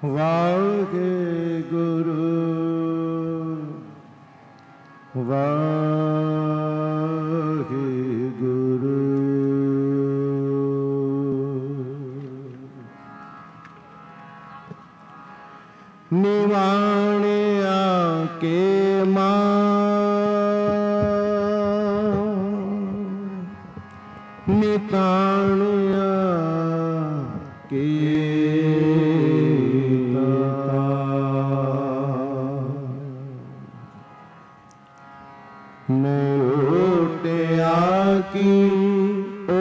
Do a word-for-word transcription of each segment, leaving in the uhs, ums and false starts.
वाहे गुरु वाहे गुरु। निवाणिया के निताणिया के नरोटिया की ओ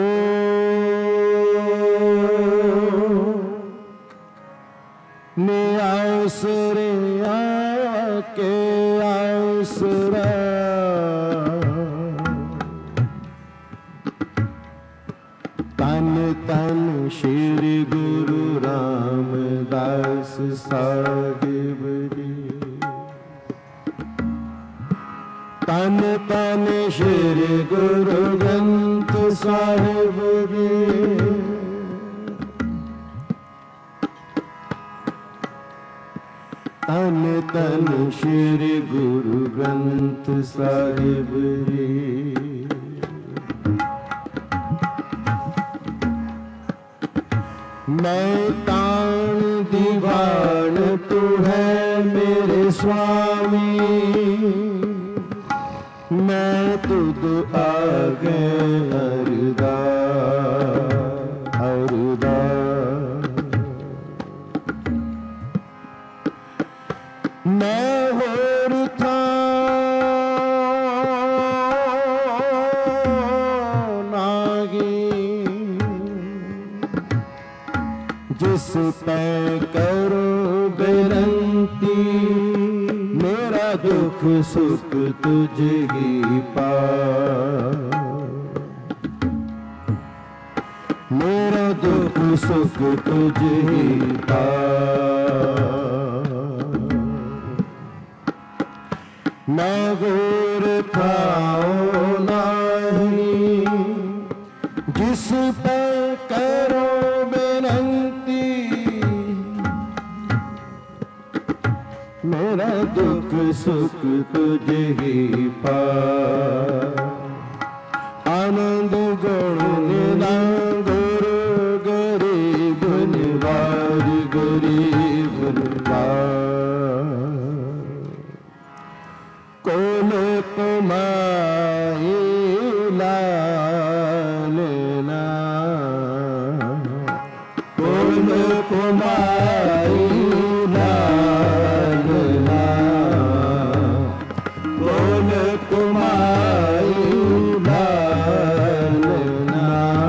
नियासरिया के आसरा तन तन श्री गुरु रामदास साहिब जी। तन तन श्री गुरु ग्रंथ साहिब जी। तन तन श्री गुरु ग्रंथ साहिब जी। मैं ताण दीवान तू है मेरे स्वामी। मैं तुद आगे अरदास अरदास। मैं होर था नागी जिस पे करो बेनती। मेरा दुख सुख तुझ ही पा। मेरा दुख सुख तुझ ही पा। मैं गोर खाओ नहीं जिस पे करो बेनती। मेरा दुख सुख तुझ ही पा। आनंद गुण निदा गुरु गरीब निवार गरीब निवार। कोन कुमाई लालना कोन कुमाई लालना कोन कुमाई लालना।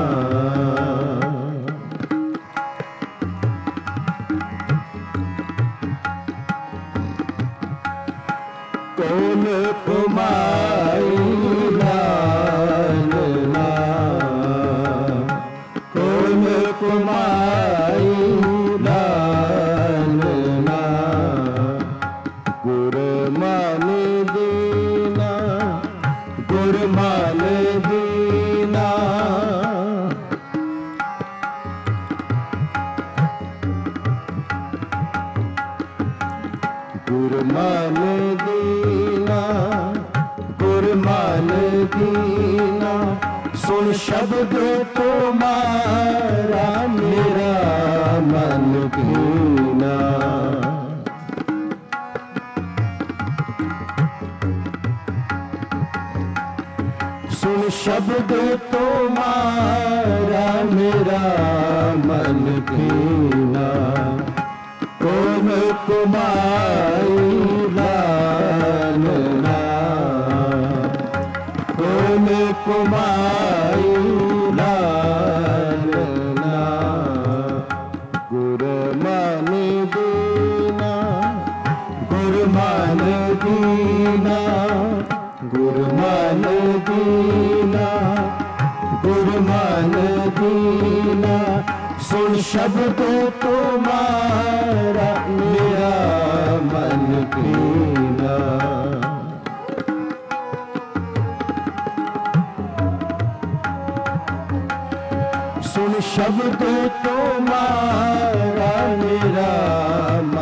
कौन कुमाई लालना कौन कुमाई लालना। गुर मान दीना गुर मान दीना। गुर मान दीना गुर मान दीना। सुन शब्द तुम्हारा मेरा मन कीना। सुन शब्द तुम्हारा मेरा मन कीना। कौन कुमाई लालना कौन कुमाई लालना। गुर मान दीना गुर मान दीना गुर मान दीना गुर मान दीना। सुन शब्द तुम्हारा मेरा मन कीना। सुन शब्द तुम्हारा मेरा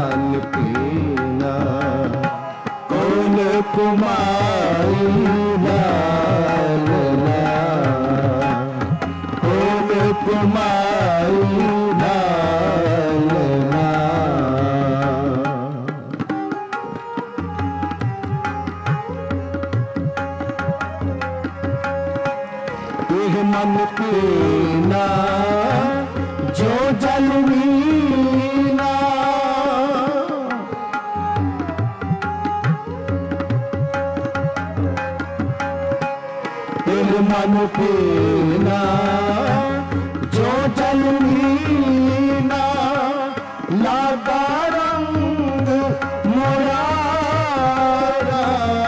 पान पीना जो जल मीना लागा रंग मुरारा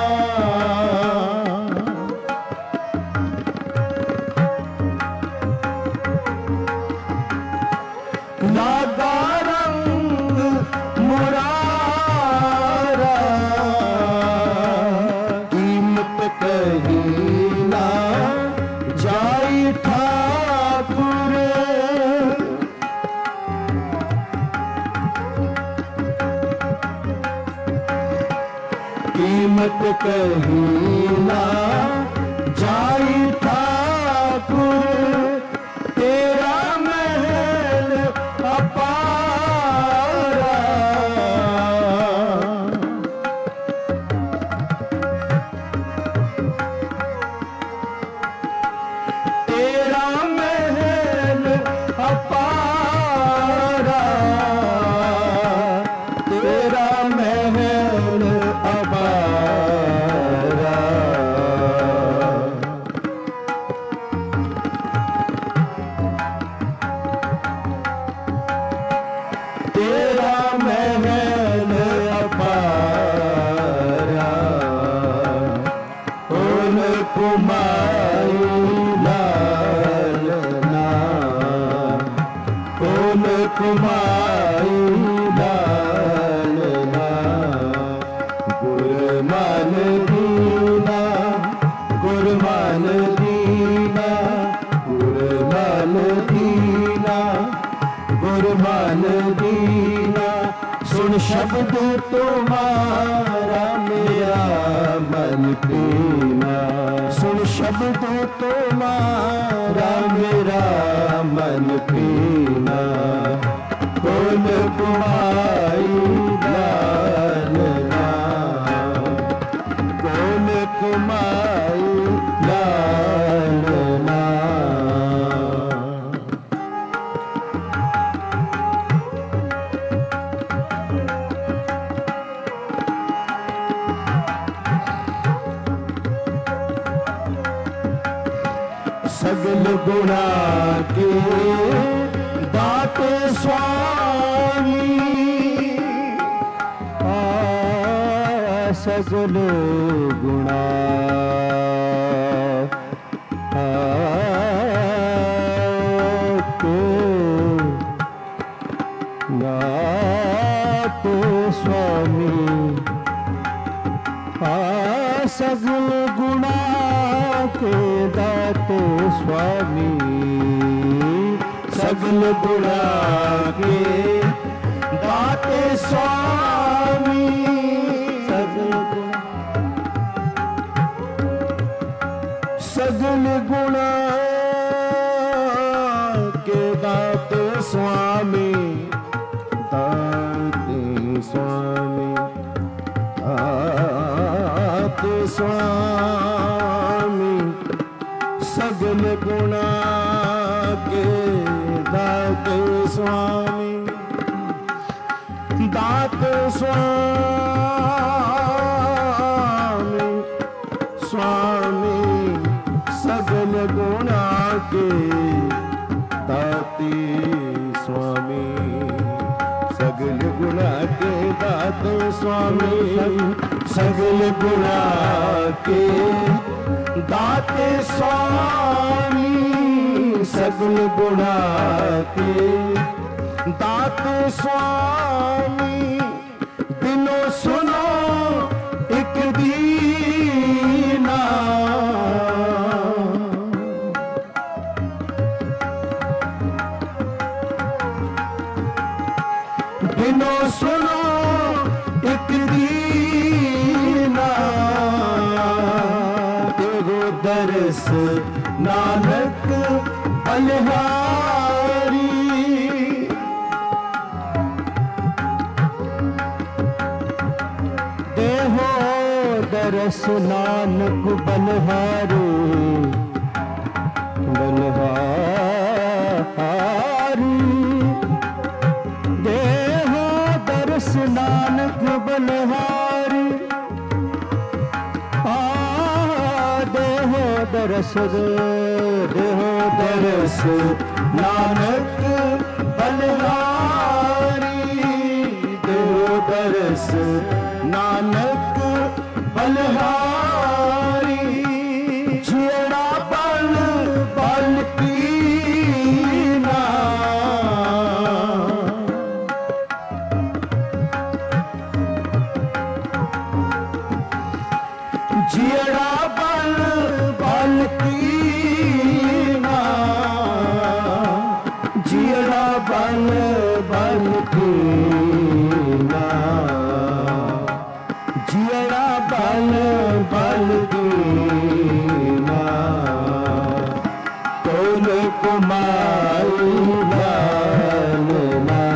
लागा रंग मुरारा कीमत कहीं ना जाई ठाकुर कीमत कहीं ना जाई ठाकुर तेरा महल अपारा तेरा महल अपारा तेरा महल अपारा तेरा महल अपारा उन कुमारी लालना उन कुमारी लालना गुरमान दीना गुरमान दीना गुरमान दीना गुरमान दीना सुन शब्द तुम्हारा मेरा मन पीना सुन शब्द तुम्हारा मेरा मन पीना कौन कुमारी लालना कौन कुमारी लालना सगल गुणा के दाते स्वामी आ सगल गुणा के दाते स्वामी आ सगल गुणा के दाते स्वामी सगल गुणा के दाते स्वामी सगल गुणा सगल गुणा के दाते स्वामी दाते स्वामी दाते स्वामी सगल गुणा के दाते स्वामी दाते स्वामी स्वामी सगल गुणा के दाते स्वामी सगल गुणा के दाते स्वामी सगल गुणा के दाते स्वामी सगल गुणा के दाते स्वामी दिनो सुनो एक दीना दिनो सुनो एक दीना तेरो दरस नानक बलिहारी देहो दरस नानक बलिहारी बलिहारी देहो दरस नानक बलिहारी आ देहो दरस दरस देहो दरस नानक बलिहारी देहो दरस नानक बलिहारी जियड़ा बल बल पीना जियड़ा बल बल पीना जियड़ा बल बल पीना जियड़ा बल बल दीना तोल कुमाई लालना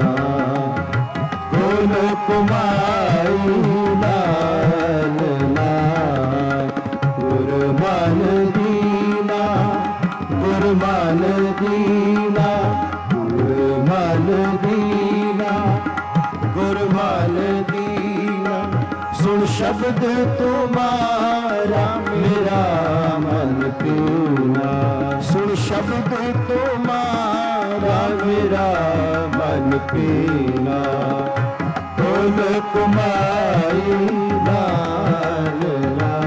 तोल कुमाई लालना गुरमान दीना गुरमान दीना गुरमान दीना गुरमान दीना सुन शब्द तुम्हारा मेरा मन पीना सुन शब्द तुम्हारा मेरा मन पीना तोल कुमाई लालना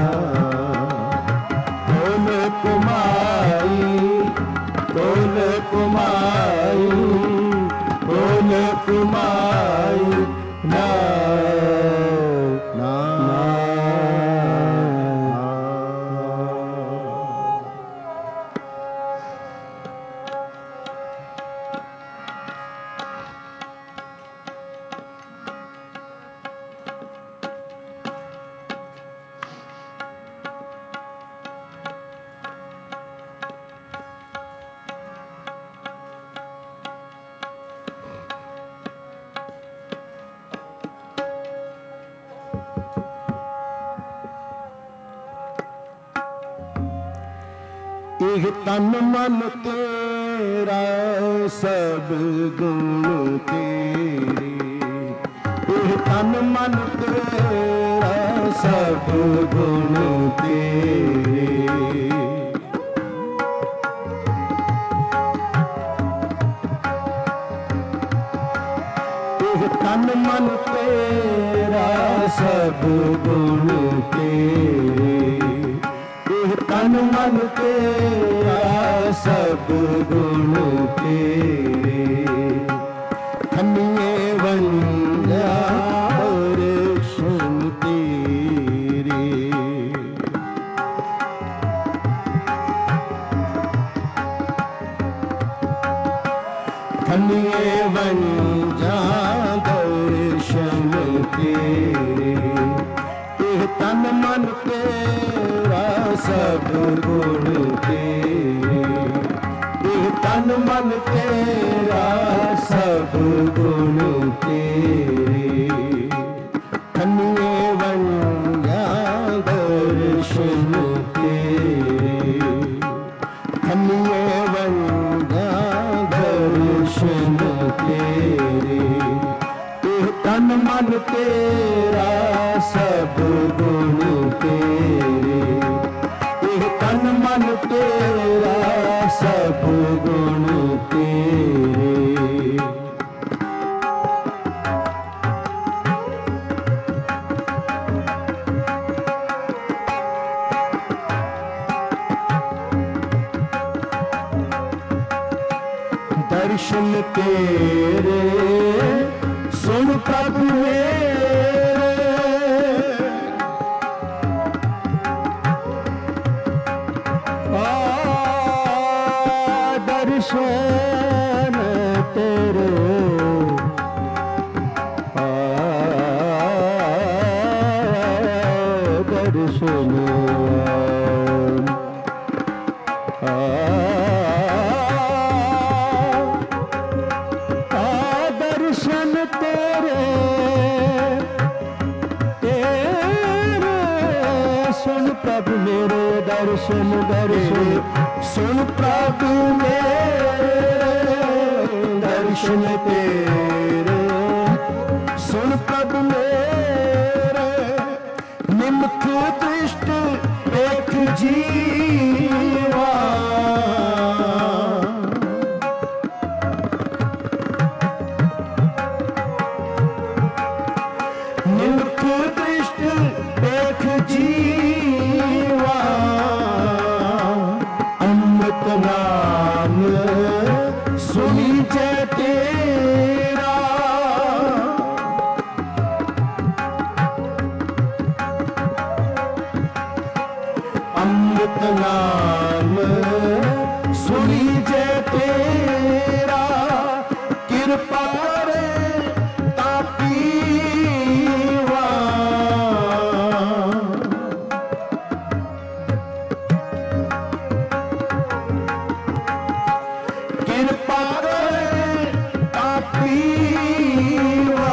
तोल कुमाई तोल कुमाई तोल कुमाई ना ना एक तन मन तेरा सब गुण तेरे एक तन मन तेरा सब गुण तेरे एक तन मन तेरा सब गुण तेरे तन मन तेरा सब गुण तेरे खनिए वंजा और सुन तेरे खनिए वंजा दर्शन तेरे तन मन तेरा सब गुण तेरे तन मन तेरा सब गुण तेरे खनिए वंजा दर्शन तेरे खनिए वंजा दर्शन तेरे तन मन तेरा सब गुण तेरे तन मन तेरा सब गुण तेरे दर्शन तेरे सुन प्रभु मेरे आ दर्शन तेरे आ दर्शन आ दर्शन तेरे तेरे सुन प्रभु मेरे दर्शन दर्शन सुन प्रभु मेरे दर्शन तेरे सुन प्रभु मेरे निम्ख दृष्ट देख जी सतनाम सुनी जे तेरा कृपा रे तापीवा कृपा रे तापीवा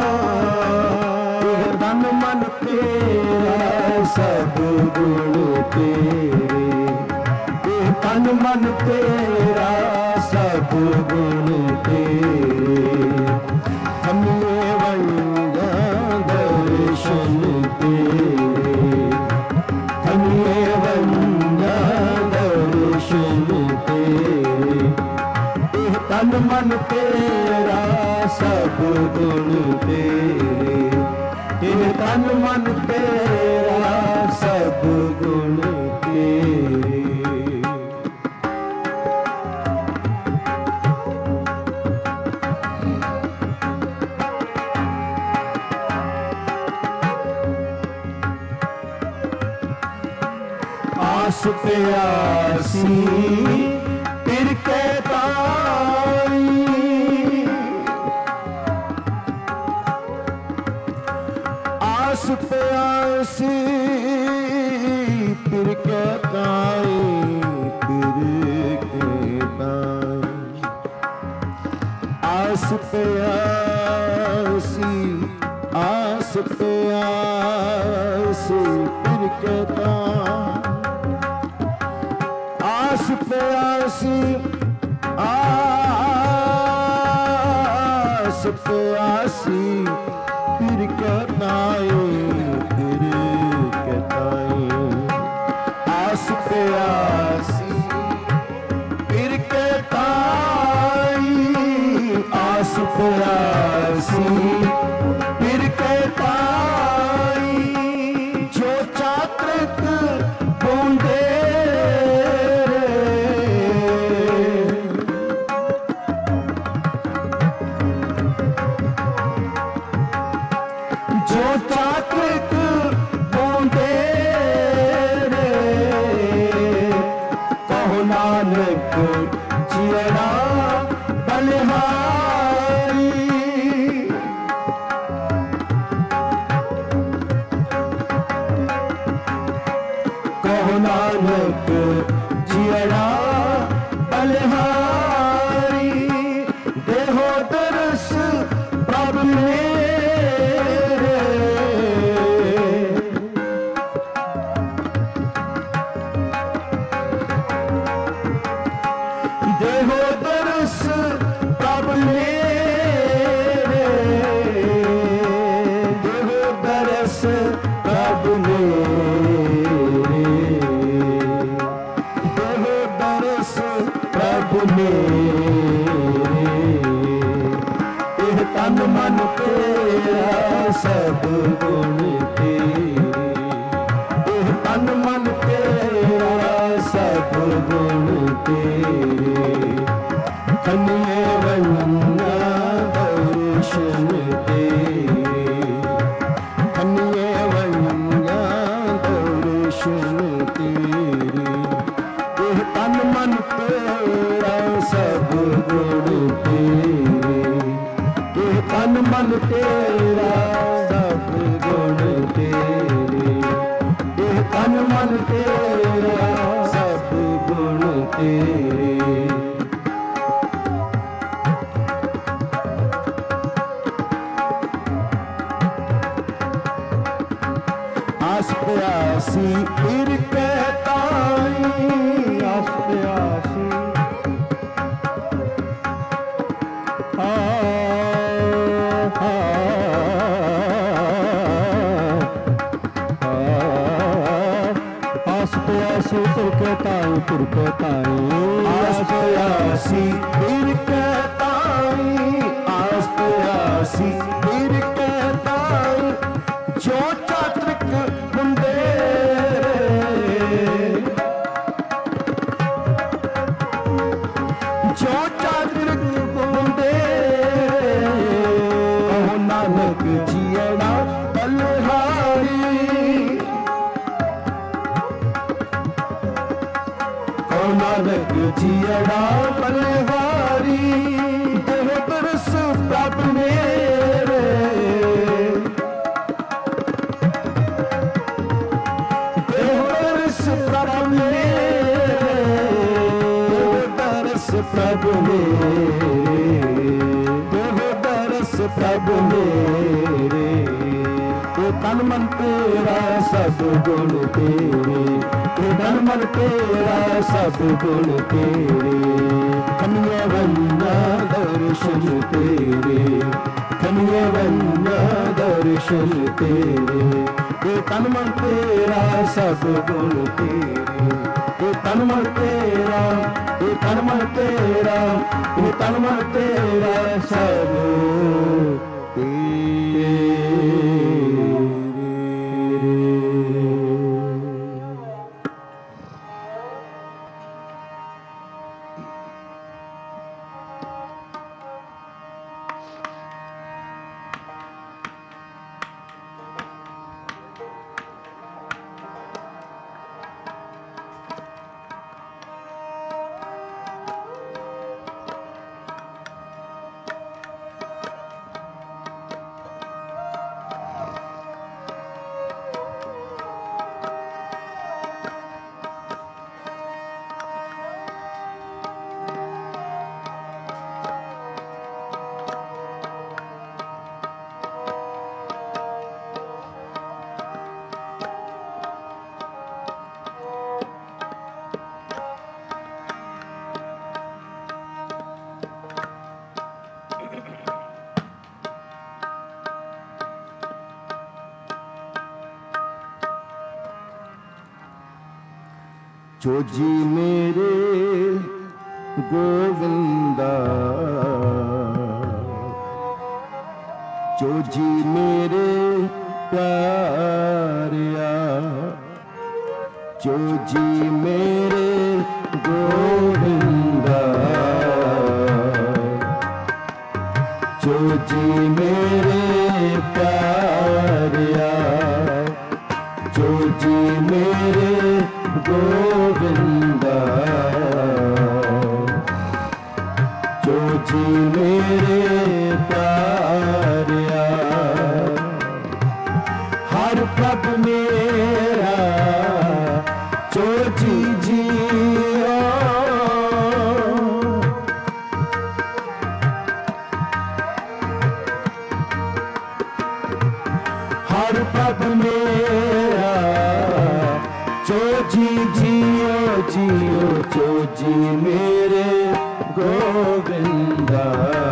तन मन तेरा सब गुण तेरे तन मन तेरा सब गुण तेरे हमें वंदा दर्शन तेरे हमें वंदा दर्शन तेरे तन मन तेरा सब गुण तेरे तेरे तन मन तेरा सब गुण तेरे आस पे आसी फिर कहता आस पे आसी फिर कहता फिर कहता आस पे आसी आस पे आसी फिर कहता आस पे आसी आस पे आसी फिर कहताए फिर कहताए आस पे आसी फिर कहताई आस पे आसी फिर कहताई जो चातृक बूंदे जो चातृक बूंदे कहो नानक जियरा बलिहारी कहो नानक जियरा बलिहारी देहो दरस प्रभु मेरे देहो दरस प्रभु मेरे देहो दरस प्रभु मेरे देहो दरस प्रभु मेरे एह तन मन तेरा सब गुण तेरे एह तन मन तेरा सब गुण तेरे खनिए वन्ना दर्शन तेरे खनिए वन्ना दर्शन तेरे एह तन मन तेरा सब गुण तेरे एह तन मन तेरा सब गुण तेरे एह तन मन तेरा सब गुण तेरे आस प्यासी फिर कहताई आस प्यासी आ आस प्यासी फिर कहताई फिर कहताई आस प्यासी फिर कहताई आस प्यासी फिर कहताई जो चातृक बुंदे जो चातृक बुंदे कहो नानक जियड़ा बलिहारी जियड़ा बलिहारी देह तरस प्रभ मेरे देह तरस प्रभ मेरे देह तरस प्रभ मेरे देह तरस प्रभ मेरे ओ तन मन तेरा सब गुण तेरे ओ तन मन तेरा सब गुण तेरे खनिया वन्ना दर्शन तेरे खनिया वन्ना दर्शन तेरे ओ तन मन तेरा सब गुण तेरे ओ तन मन तेरा ओ तन मन तेरा ओ तन मन तेरा सब तेरे। जो जी मेरे गोविंदा जो जी मेरे प्यारिया जो जी मेरे गोविंदा जो जी मेरे प्यारिया जो जी मेरे गोविंदा जो जी मेरे प्यारिया हर प्रभ मेरा जो जी जियो हर प्रभ मेरा जो जी जियो जियो जो जी मेरे गोविंदा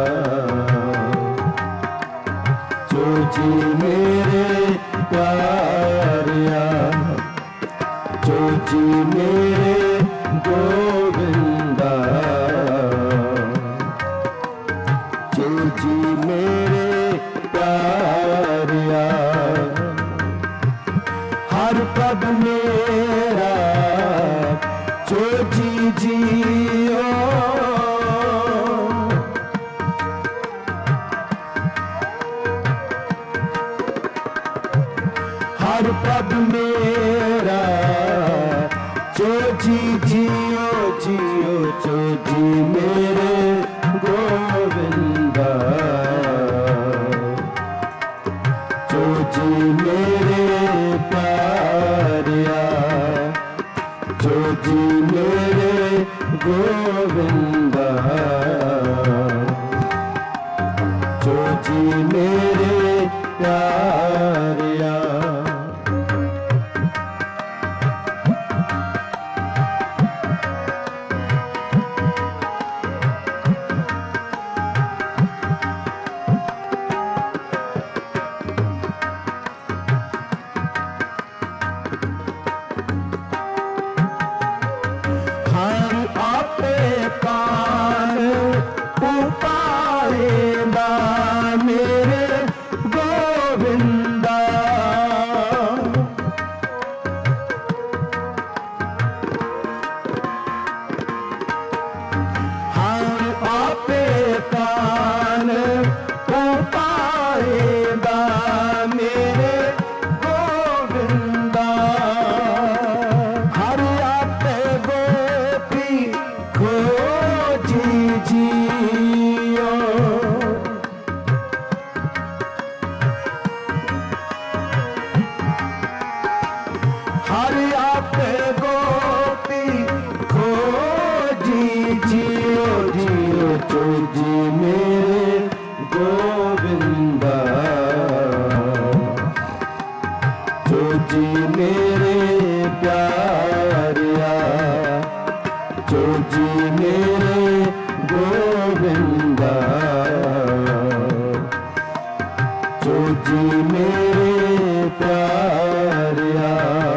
जो जी मेरे प्यारिया जो जी मेरे गोविंदा जो जी मेरे प्यारिया हर प्रभ मेरा जो जी जियो हर प्रभ मेरा जो जी जियो जियो जो जी मेरे गोविंदा जो जी मेरे प्यारिया जो जी मेरे गोविंदा जो जी मेरे प्यारिया जी मेरे प्यारिया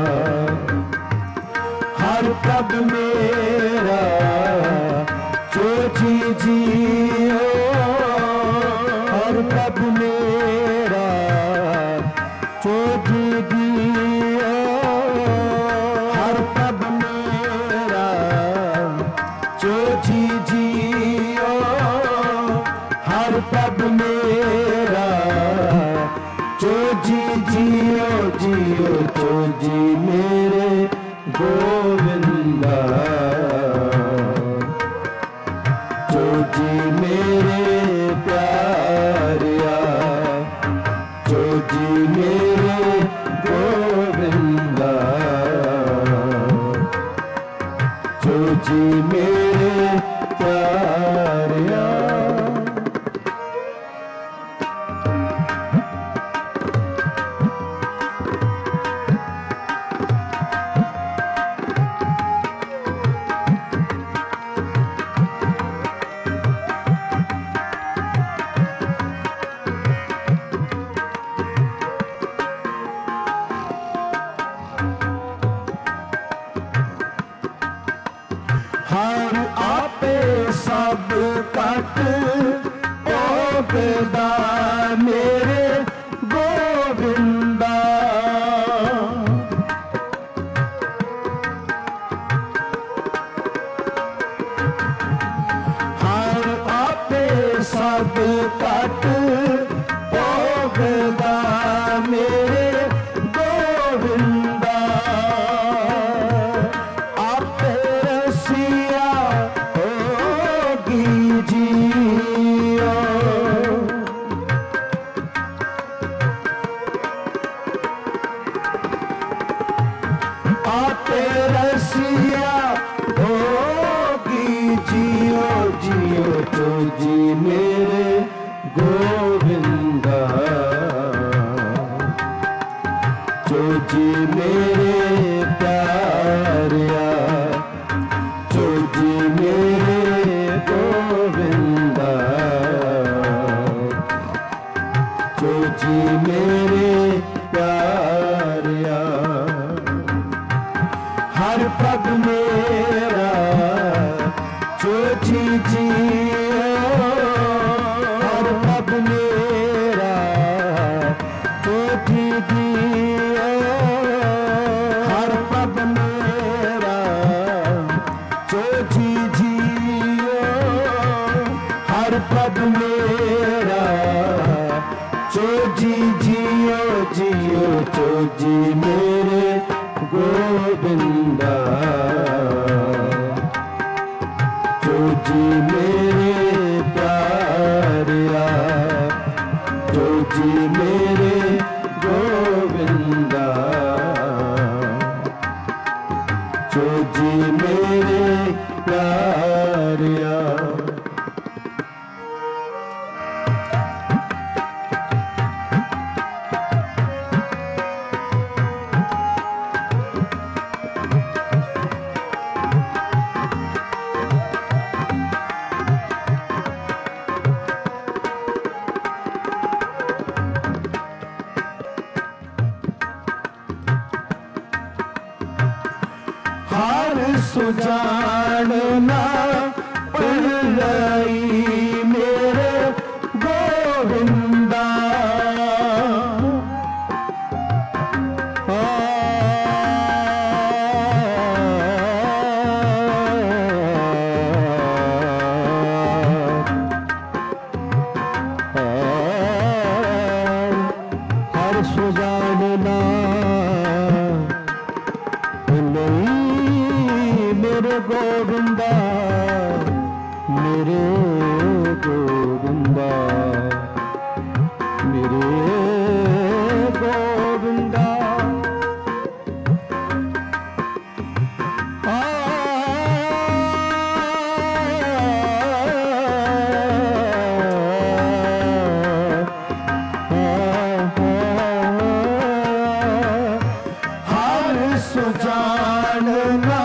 हर पग मेरा जो जी जियो हर पग मेरा जो जी जियो हर पग मेरा जो जी जियो हर पग मेरा जो जी जियो जियो जो जी मेरे गोविंदा जो जी मेरे प्यारिया जो जी मेरे गोविंदा जो जी मेरे प्यारिया हर आपे सब कट ओगदा मेरे गोविंदा हर आपे सब कट ओगदा मेरे गोविंदा आपे रसिया होगी जियो जियो तो जी मेरे गोविंदा जो जी मेरे प्यारिया जो जी मेरे गोविंदा जो जी मेरे प्यारिया हर पग मेरा जो जी जियो हर पग मेरा जो जी जियो हर पग मेरा जो जी जियो हर पग मेरा जो जी जियो जियो जो जी मेरे गोविंदा जो जी मेरे प्यारिया जो जी मेरे गोविंदा जो जी मेरे प्यारिया हर सुजानना पल्लई मेरे गोविंदा हर सुजानना मेरे गोविंदा मेरे गोविंदा मेरे गोविंदा हर सुजानना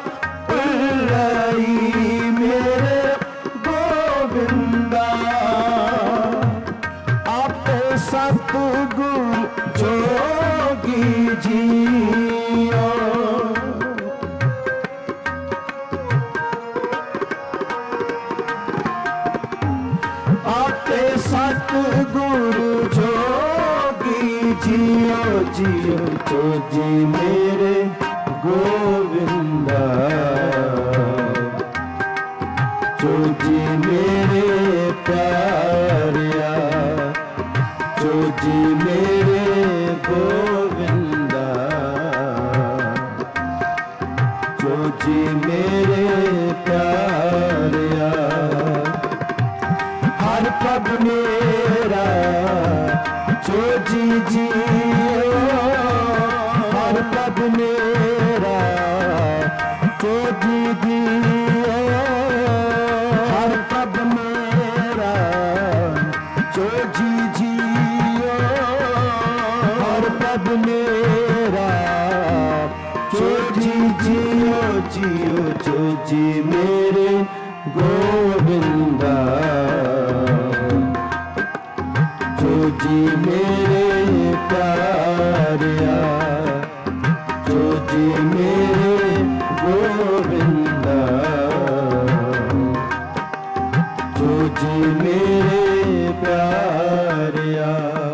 मेरे गोविंदा आपे सत सतगुरु जोगी जियो आपे सतगुरु जोगी जियो जियो तो जी मेरे गोविंदा जो जी मेरे प्यारिया जो जी मेरे गोविंदा जो जी मेरे प्यारिया हर पग मेरा जो जी जियो हर पग मेरा जो जी जियो हर पग मेरा जो जी जियो हर पग मेरा जो जी जियो जियो जो जी मेरे गोविंदा जो जी मेरे प्यारिया जो जी मेरे गोविंदा जो जी मेरे प्यारिया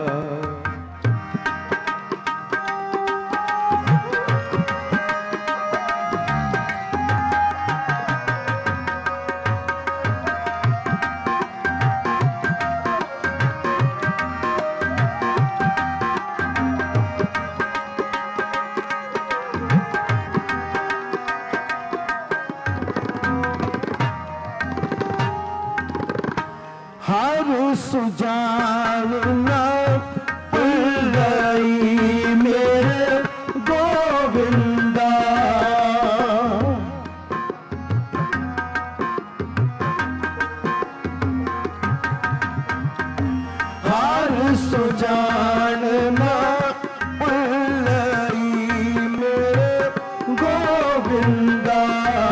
हर सुजानना पुल्लई मेरे गोविंदा हर सुजानना पुल्लई मेरे गोविंदा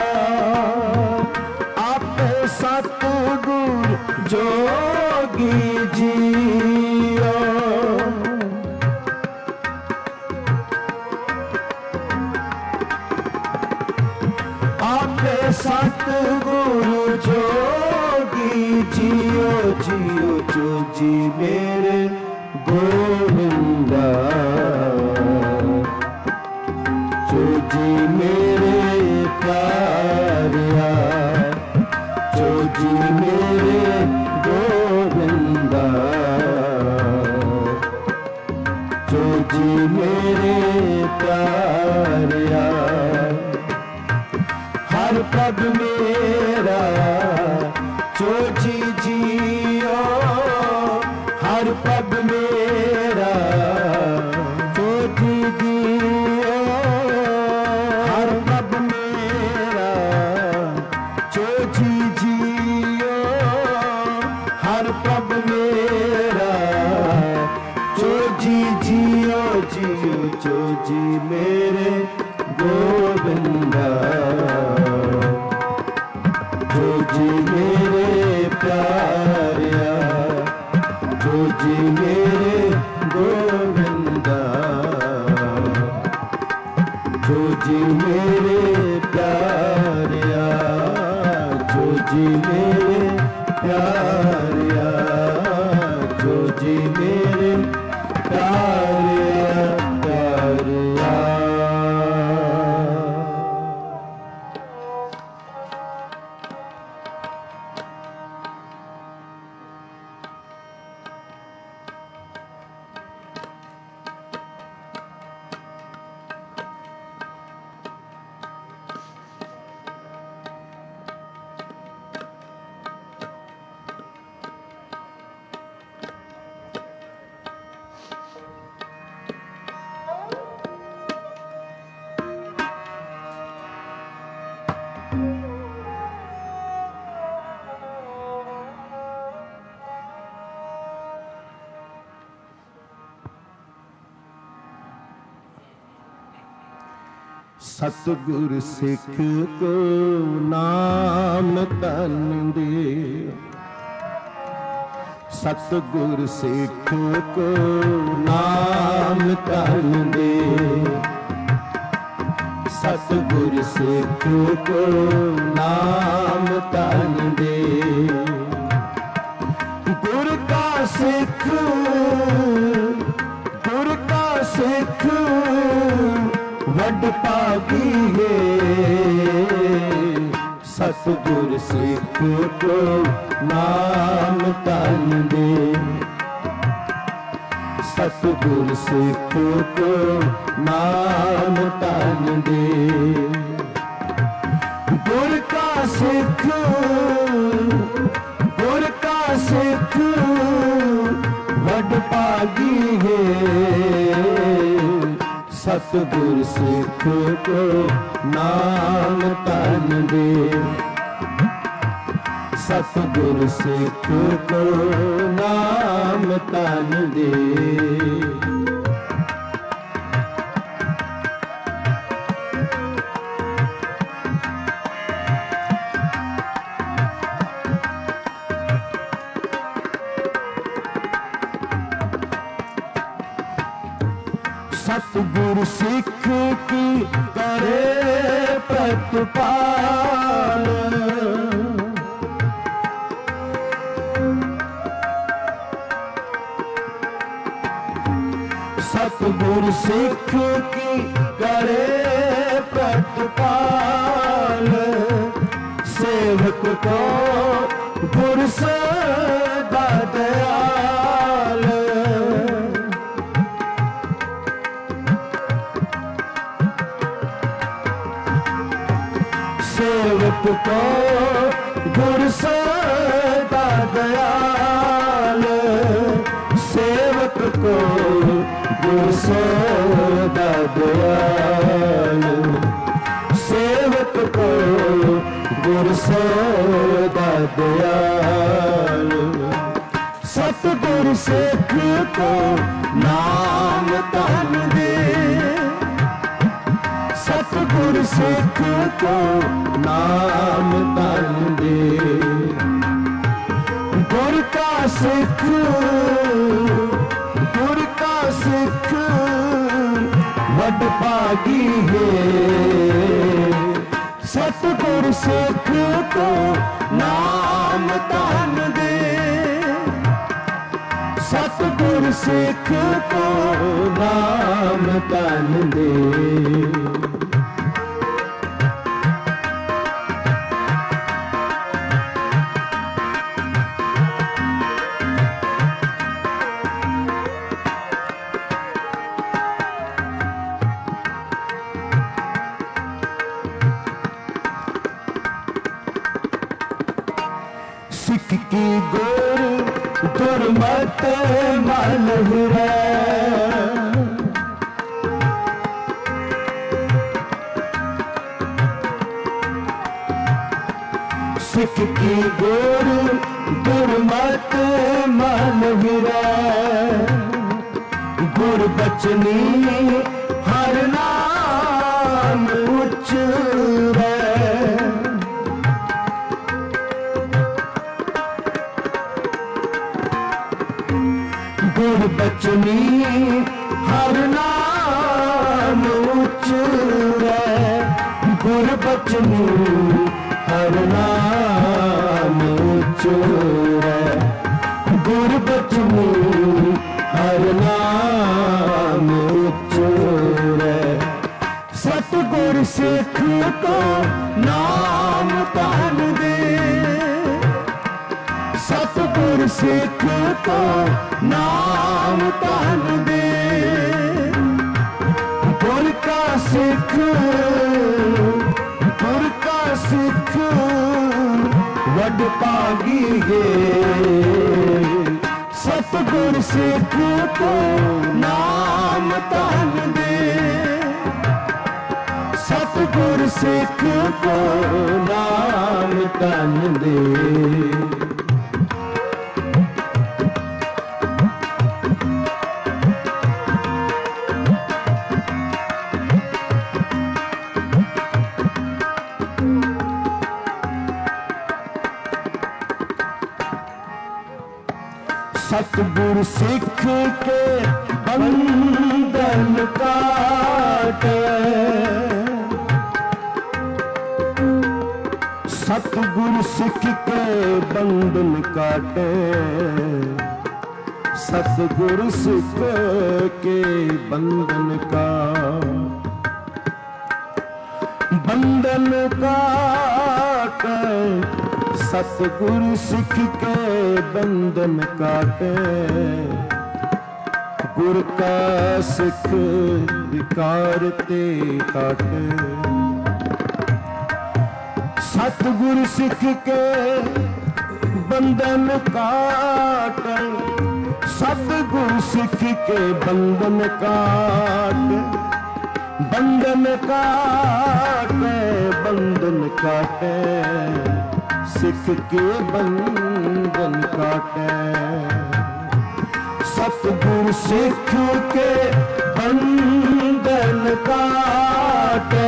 आप सतगुरु जोगी जियो आपे सतगुरु जोगी जियो जियो जो जी मेरे गोविंदा जो जी मेरे प्यारिया जो जी मेरे गोविंदा जो जी मेरे प्यारिया हर पग मेरा जो जी जियो हर पग मेरा जो जी जियो हर पग मेरा जो जी जियो हर पग मेरा जो जी जियो जियो जो जी मेरे गोविंदा जो जी मेरे प्यारिया जो जी मेरे गोविंदा जो जी मेरे प्यारिया जो जी मेरे प्यारिया जो जी मेरे प्यारिया प्यारिया सतगुर सिख को नाम तन दे सतगुर सिख को नाम तन दे, सतगुर सिख को नाम तन दे। गुर का सिख, गुर का सिख वड भागी है, सतगुर सिख को नाम तन दे, सतगुर सिख को नाम तन दे। गुर का सिख, गुर का सिख वड भागी है, सतगुर सिख को नाम तन दे, सतगुर सिख को नाम तन दे। सतगुर सिख की करे प्रतिपाल, सतगुर सिख की करे प्रतिपाल, सेवक को गुर सदा दयाल, सेवक को गुर सदा दयाल, सेवक को गुर सदा दयाल, सेवक को गुर सदा दयाल। सतगुर सिख को नाम तन दे, सतगुर सिख को नाम तन दे। गुर का सिख, गुर का सिख वड भागी है, सतगुर सिख को नाम तन दे, सतगुर सिख को नाम तन दे। सिख की गुर दुर्मत मल हिरै, सिख की गुर दुर्मत मल हिरै, गुर बचनी हर नाम उच्चरै, गुर बचनी हर नाम उच्चरै, गुर बचनी हर नाम उच्चरै, गुर बचनी हर नाम उच्चरै। सतगुर सिख को नाम तन दे, सतगुर सिख को नाम तन दे। गुर का सिख, गुर का सिख वड भागी है, सतगुर सिख को नाम तन दे, सतगुर सिख को नाम तन दे। सतगुर सिख के बंधन काटे, सतगुर सिख के बंधन काटे, सतगुर सिख के बंधन का बंधन काटे, सतगुर सिख के बंधन काटे, गुर का सिख विकार ते काटे, सतगुर सिख के बंधन काटे, सतगुर सिख के बंधन काटे, बंधन काटे, बंधन काटे, सिख के बंधन काटे, सतगुर सिख के बंधन काटे,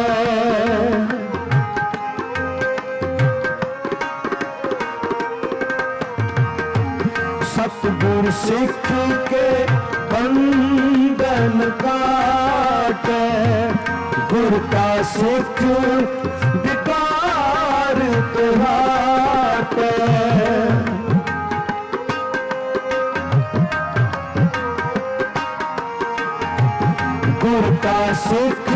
सतगुर सिख के बंधन काटे, गुर का सिख विकार तुहाटे, गुर का सिख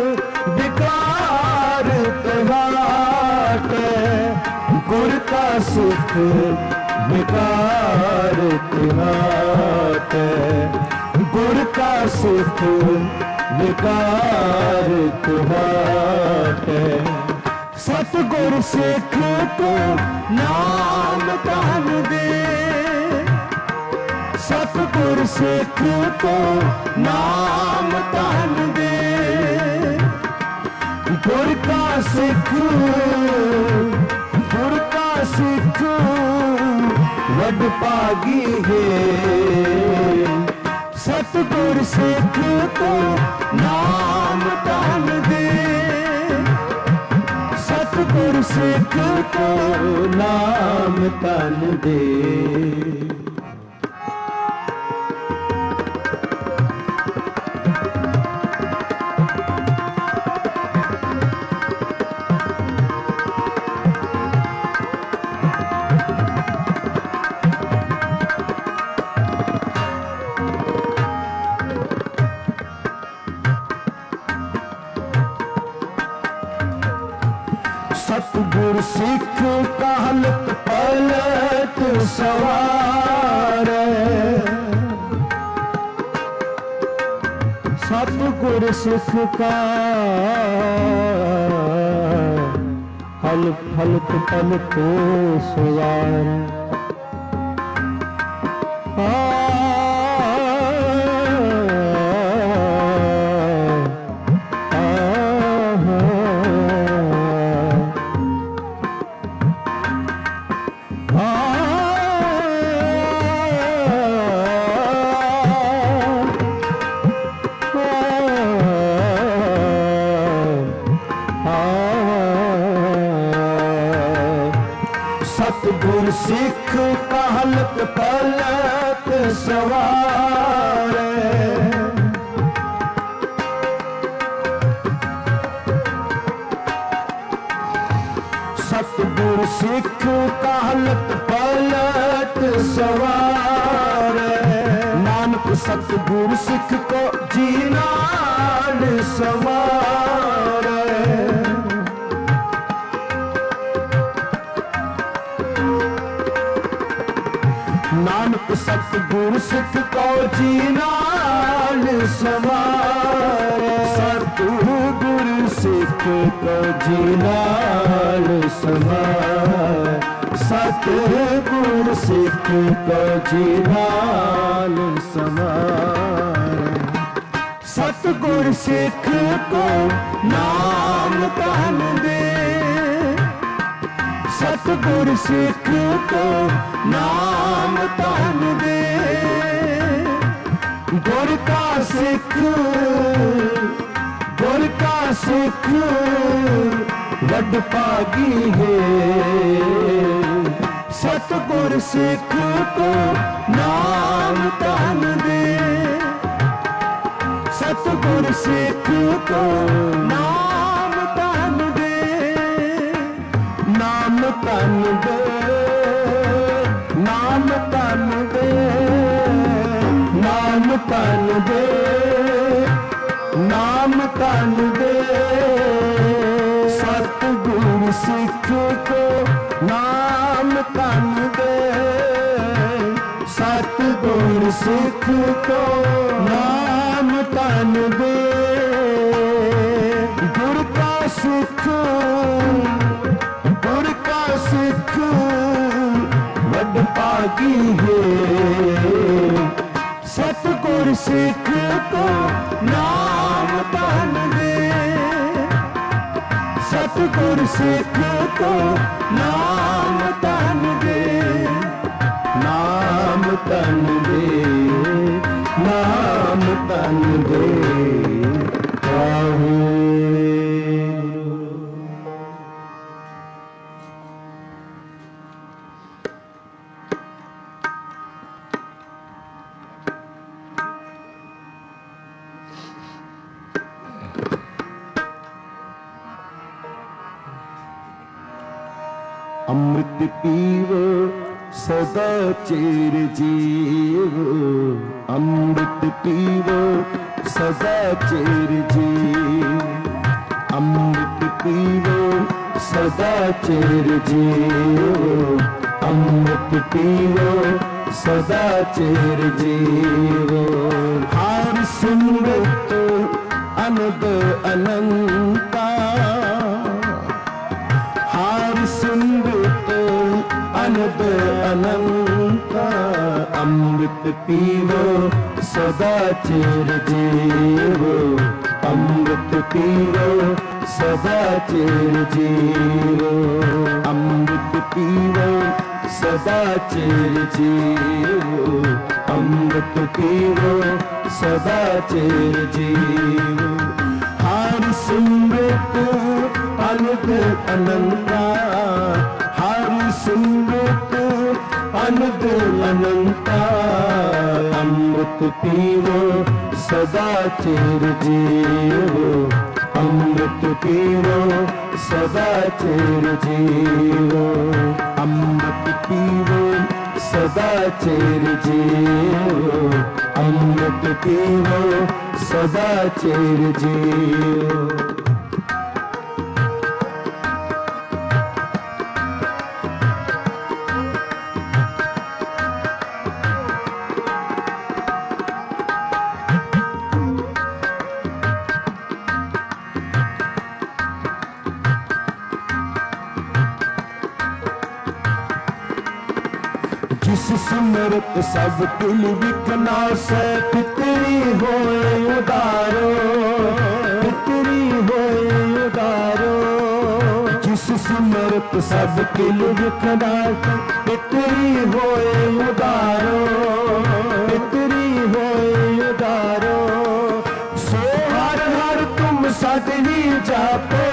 विकार तुहाटे, गुर का सिख विकार तुहाटे, गुर का सिख विकार तुहाटे, सतगुर सिख को नाम तन दे, सतगुर सिख को नाम तन दे, गुर का सिख, गुर का सिख वड पागी है, सतगुर सिख को नाम तन दे, सतगुर सिख को नाम तन दे, सतगुर सिख कहलत पलट सवारे, सतगुर सिख का हल फलत पलट सवारे, सतगुर सिख कहलत पलट सवारे, सतगुर सिख कहलत पलट सवारे, नानक सतगुर सिख को जी नाल सवारे, नानक सतगुर सिख को जी नाल सवारे, सतगुर सिख को जी नाल सवारे, सतगुर सिख को जी नाल सवारे, सतगुर सिख को नाम तन दे, सतगुर सिख को नाम तन दे, गुर का सिख, गुर का सिख वड पागी है, सतगुर सिख को नाम तन दे, सतगुर सिख को नाम तन दे, नाम तन दे, नाम तन दे, नाम तन दे, नाम तन दे, सतगुर सिख को नाम तन दे, सतगुर सिख को नाम तन दे, गुर का सिख, गुर का सिख बड़ भागी है, सतगुर सिख को नाम तन दे, सतगुर सिख को नाम तन दे, नाम तन दे, नाम तन दे, वाहे। अमृत पीवो सदा चेर जीव, अमृत पीवो सदा चेर जीव, अमृत पीवो सदा चेर जीव, अमृत पीवो सदा चेर जीव, हार सिमरत अनंत अनंता, हार सिमरत अनंत अनंता, अमृत पीवो सदा चेर जीवो, अमृत पीवो सदा चेर जीवो, अमृत पीवो सदा चेर जीवो, अमृत पीवो सदा चेर जीवो, हार सिमरत अनंत अनंता, हार सिमरत अनंत अनंता, अमृत पीवो सदा चेर जीवो, अमृत पीवो सदा चेर जीवो, अमृत पीवो सदा चेर जीवो, अमृत पीवो सदा चेर जीवो। जिस सिमरत सब किल विकना से पितरी होए उदारो, पितरी होए उदारो, जिस सिमरत सब किल विकना से पितरी होए उदारो, पितरी होए उदारो, सो हर हर तुम सदनी जापो,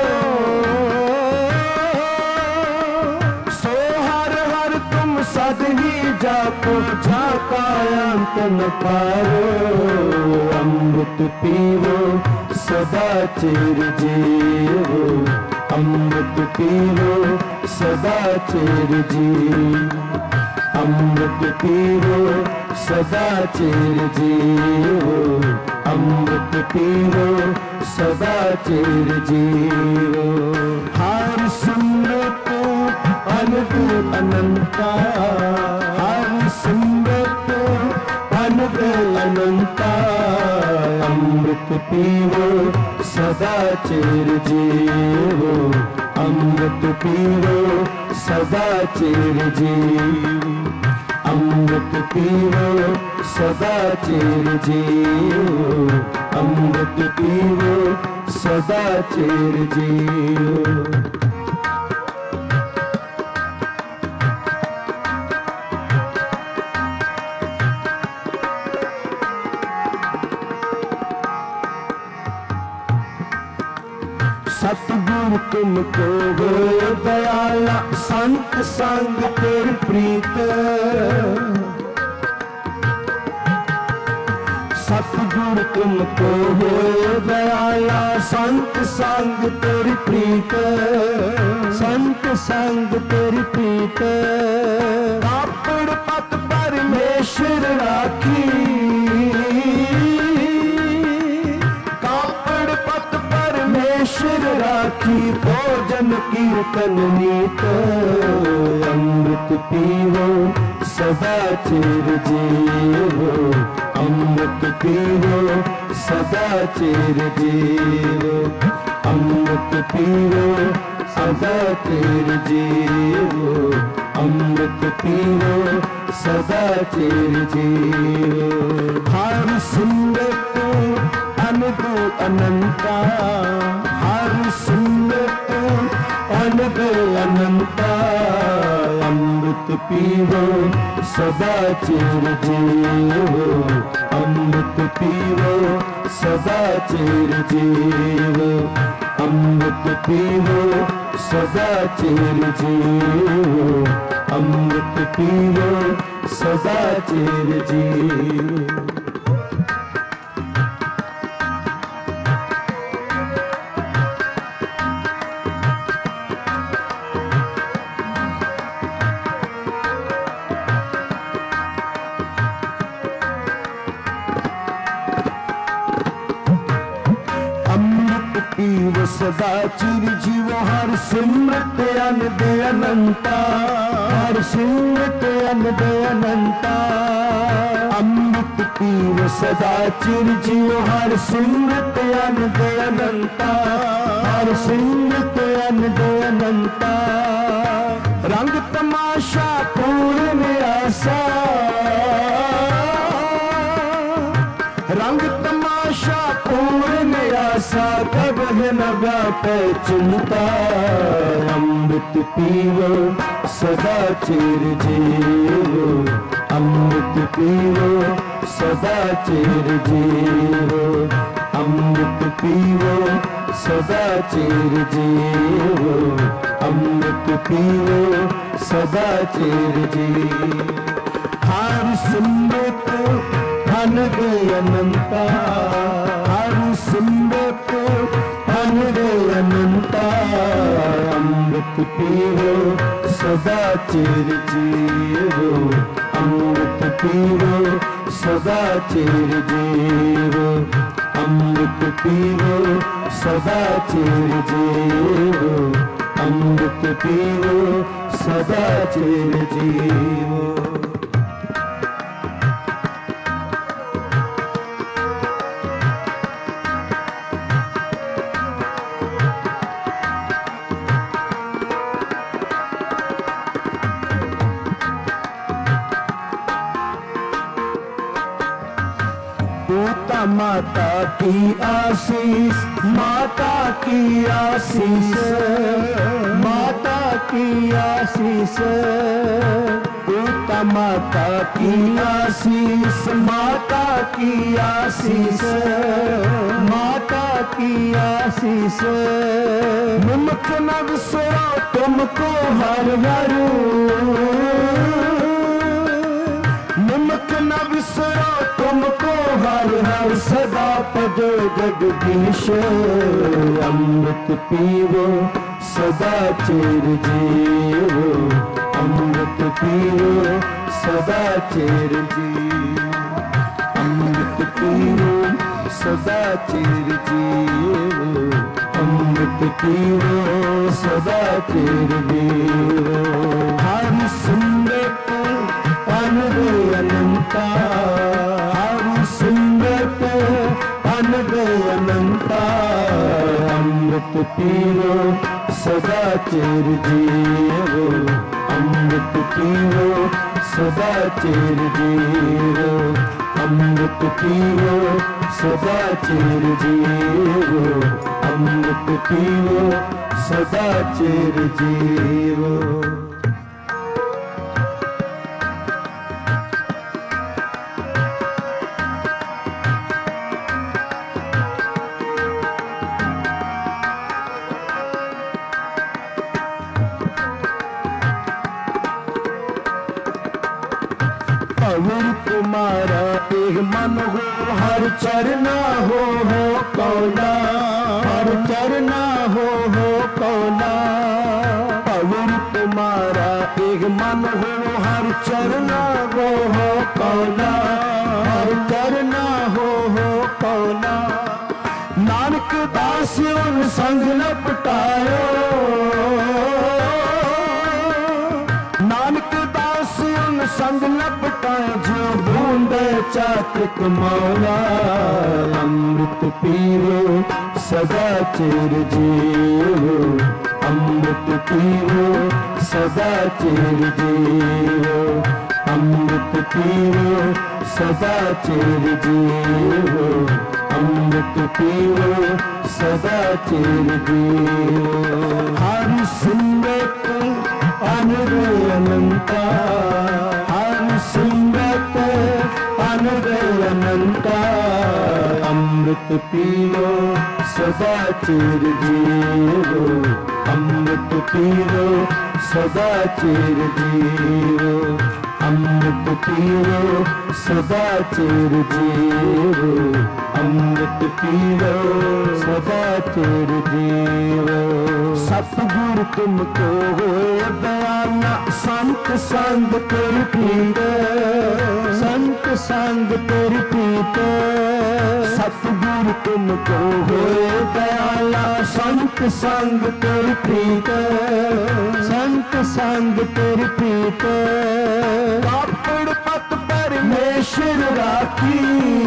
सो हर हर तुम सदनी जापो, जाका अंत न पारो, अमृत पीवो सदा चेर जीवो, अमृत पीवो सदा चेर जीवो, अमृत पीवो सदा चेर जीवो, अमृत पीवो सदा चेर जीवो, हार सिमरत अनंत अनंता, हार सिमरत अनंत अनंता, अमृत पीवो सदा चेर जीवो, अमृत पीवो सदा चेर जीवो, अमृत पीवो सदा चेर जीवो, अमृत पीवो सदा चेर जीवो। सतगुरु तुमको हो दयाला, संत संग तेरी प्रीत। सतगुरु तुमको हो दयाला, संत संग तेरी प्रीत। संत संग तेरी प्रीत। कापड़ पत परमेश्वर राखी, कापड़ पत परमेश्वर राखी। भोजन कीर्तन नीत, अमृत पीवो सदा चिर जीवो। अमृत पीवो सदा चिर जीवो। अमृत पीवो सदा चिर जीवो। अमृत पीवो सदा चिर जीवो। हर सुंदर तू अनबु अनंता, हर सुंदर तू अनबु अनंता। अमृत पीवो सदा चिर जीवो। अमृत पीवो सदा चिर जीवो। अमृत पीवो सदा चिर जीवो। अमृत पीवो सदा चिर जीवो। पीवो सदा चिर जीवो। हर सिमरत अनंत अनंता, हर सिमरत अनंत अनंता। अमृत पीवो सदा चिर जीवो। हर सिमरत अनंत अनंता, हर सिमरत अनंत अनंता। रंग तमाशा पूर्ण आशा, रंग तमाशा पूर्ण आशा। कब है न व्यापे चिंता, अमृत पीवो सदा चिर जीवो। अमृत पीवो सदा चिर जीवो। अमृत पीवो सदा चिर जीवो। अमृत पीवो सदा चिर जीवो। हर सिमरत अनंत अनंता, हर सिमरत अनंत अनंता। अमृत पीवो सदा चिर जीवो। अमृत पीवो सदा चिर जीवो। अमृत पीवो सदा चिर जीवो। अमृत पीवो सदा चिर जीवो। माता की आशीष, माता की आशीष, माता की आशीष। पिता माता की आशीष, माता की आशीष, माता की आशीष। मुमक न विसरो तुमको हर हर, मुमक न विसरो तुमको हर हर। सदा पद जगदीश, अमृत पीवो सदा चिर जीवो। अमृत पीवो सदा चिर जीवो। अमृत पीवो सदा चिर जीवो। अमृत पीवो सदा चिर जीवो। हर सुंदर अनंत अनंता, हर सुंदर अनंत अनंता। अमृत पीवो सदा चिर जीवो। अमृत पीवो सदा चिर जीवो। अमृत पीवो सदा चिर जीवो। अमृत पीवो सदा चिर जीवो। तुम्हारा एक मन हो हर चरना हो हो कौला, हर चरना हो हो कौला। पवित्र तुम्हारा एक मन हो हर चरना हो हो कौला, हर चरना हो हो कौला। नानक दास उन संग न पटायो, नानक दास उन संग न पटायो। जो बूंदे चातक मौला, अमृत पीरो सदा चिर जीवो, अमृत पीरो सदा चिर जीवो, अमृत पीरो सदा चिर जीवो, अमृत पीरो सदा चिर जीवो। हर सिमरत अनुदय अनंता, हर सिमरत अनुदय अनंता। अमृत पीरो सदा चिर जीवो, अमृत पीरो सदा चिर जीवो, अमृत पीरो सदा चिर जीवो, अमृत पीरो सदा चिर जीवो। सतगुरु तुमको होए बयाना, संत संग तेरी पीर, संत संग तेरी पीर। सतगुरु तुमको होए बयाना, संत संग तेरी प्रीत, संत संग तेरी प्रीत। कापड़ पत परमेश्वर राखी,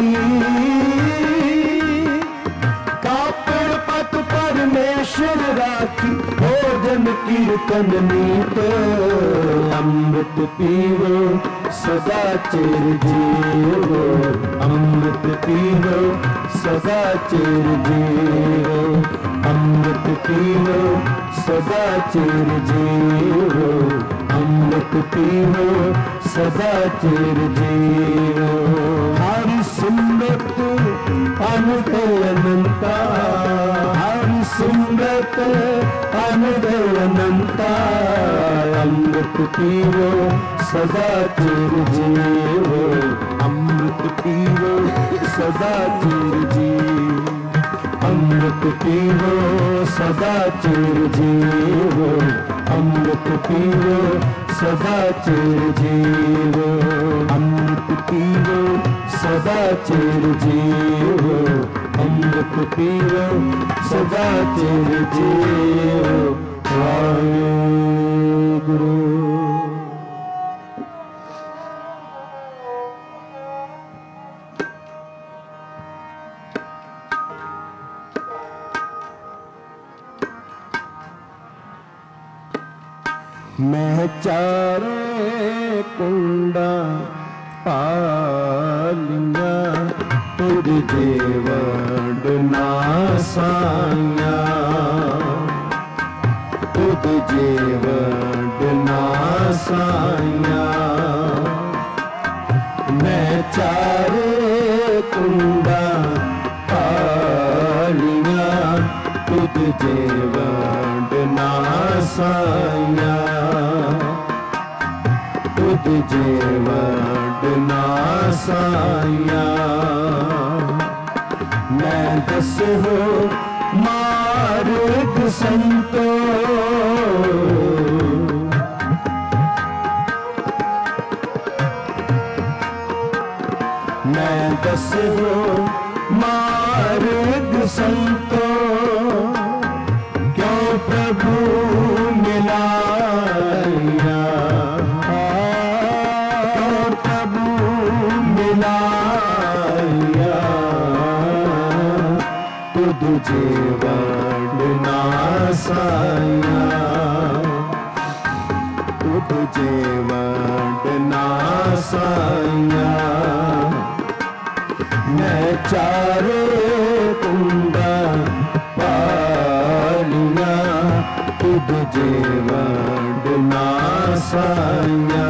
कापड़ पत परमेश्वर राखी। भोजन कीर्तन नीत, अमृत पीरो सदा चिर जीवो, अमृत पीरो सदा चिर जीवो, अमृत पीरो सदा चिर जीवो, अमृत पीरो सदा चिर जीवो। हरि सिमरत अनुदय अनंता, हरि सिमरत अनुदय अनंता। अमृत पीरो सदा चिर जीवो, अमृत पीरो सदा चिर जीवो, अमृत पीरो सदा चिर जीवो, अमृत पीरो सदा चिर जीवो, अमृत पीरो सदा चिर जीवो, अमृत पीरो सदा चिर जीवो। वाहेगुरु। मैं चारे कुंडा पालिया, तुझ जेवड़ ना साया, तुझ जेवड़ ना साया। मैं चारे कुंडा पालिया, तुझ जेवड़ ना साया, तुझ जेवड़ ना साया। मैं दस हो मार्ग संतो, मैं दस हो मार्ग संतो। क्यों प्रभु मिलाया, क्यों प्रभु मिलाया। तुझ जेवड़ ना साया, तुझ जेवड़ ना साया। मैं चारे कुंडा पालिया, तुझ जेवड़ ना साया,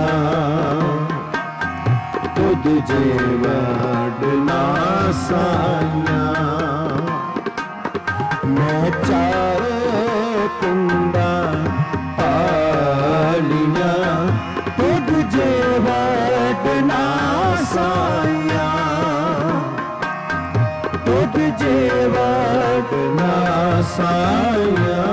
तुझ जेवड़ ना साया। मैं चारे कुंडा पालिया, तुझ जेवड़ ना साया। जेवट ना साया